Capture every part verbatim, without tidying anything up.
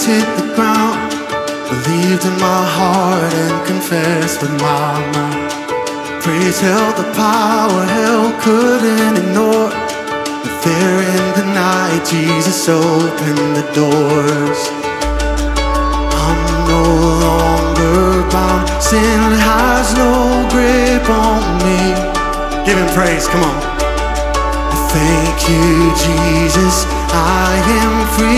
hands hit the ground, believed in my heart and confessed with my mouth. Praise held the power hell couldn't ignore. But there in the night, Jesus opened the doors. I'm no longer bound, sin has no grip on me. Give him praise, come on. Thank you, Jesus, I am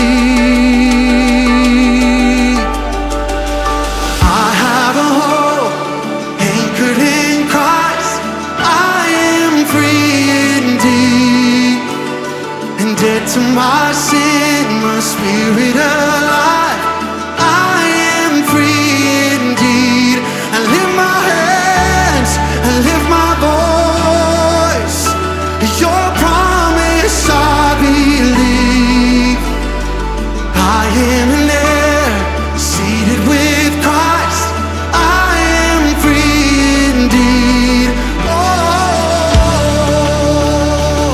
free. I have a hope anchored in Christ. I am free indeed, and dead to my sin, my spirit alive. I am free indeed. I lift my hands, I lift my voice. Your promise I believe. I am an heir, seated with Christ. I am free indeed. Oh,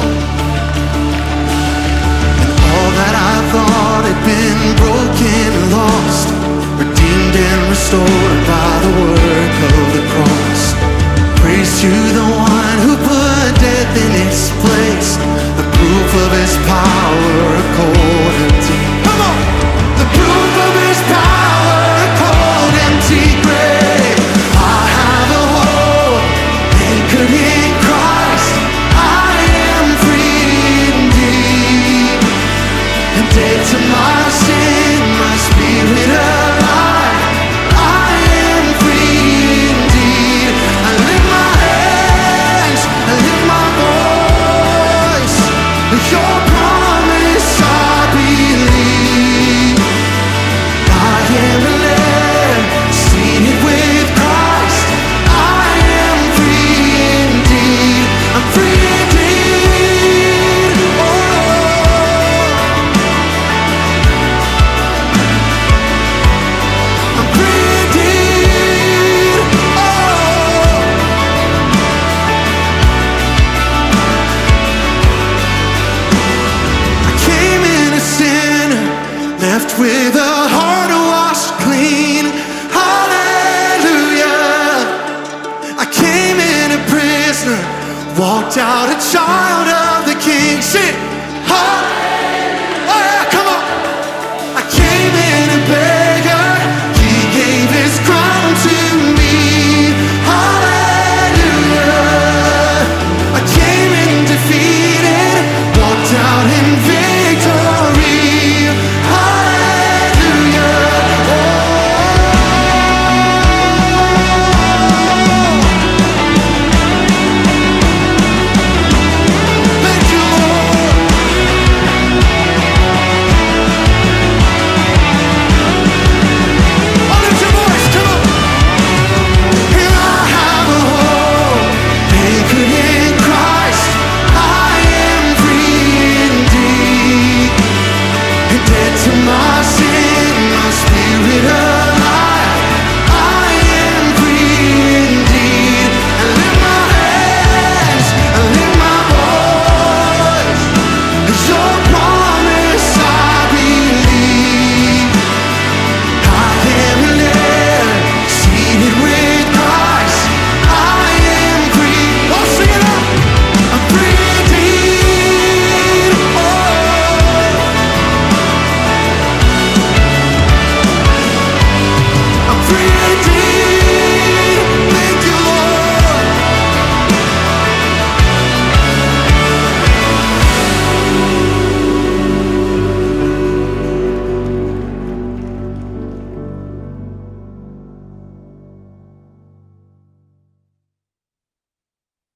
and all that I thought had been broken and lost, redeemed and restored by the work of the cross. Praise to the one who put death in its place, the proof of his power, a cold empty. Come on! The proof of his power, a cold empty grave. I have a hope anchored in Christ. I am free indeed, and dead to my sin, my spirit alive. I am free indeed. I lift my hands, I lift my voice. Your promise I believe. I am an heir, seated with Christ. I am free indeed. I'm free indeed. Oh, I'm free indeed. Oh, I came in a sinner, left with a heart washed clean. Hallelujah. I came in a prisoner, walked out a child of the King. Sing, hallelujah.